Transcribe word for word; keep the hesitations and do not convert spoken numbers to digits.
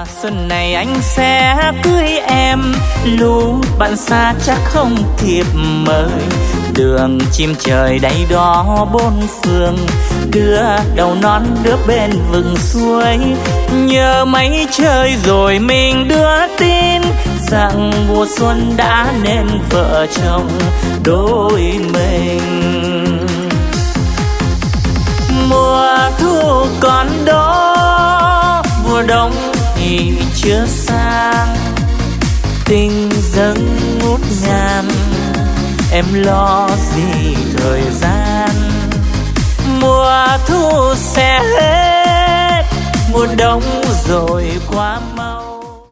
xuân này anh sẽ cưới em, lũ bạn xa chắc không thiệp mời. Đường chim trời đáy đó bốn phương, đứa đầu non đứa bên vừng suối. Nhớ mấy trời rồi mình đưa tin rằng mùa xuân đã nên vợ chồng đôi mình. Mùa thu còn đó, mùa đông thì chưa sang, tình dâng ngút ngàn, em lo gì thời gian. Mùa thu sẽ hết, mùa đông rồi qua mau.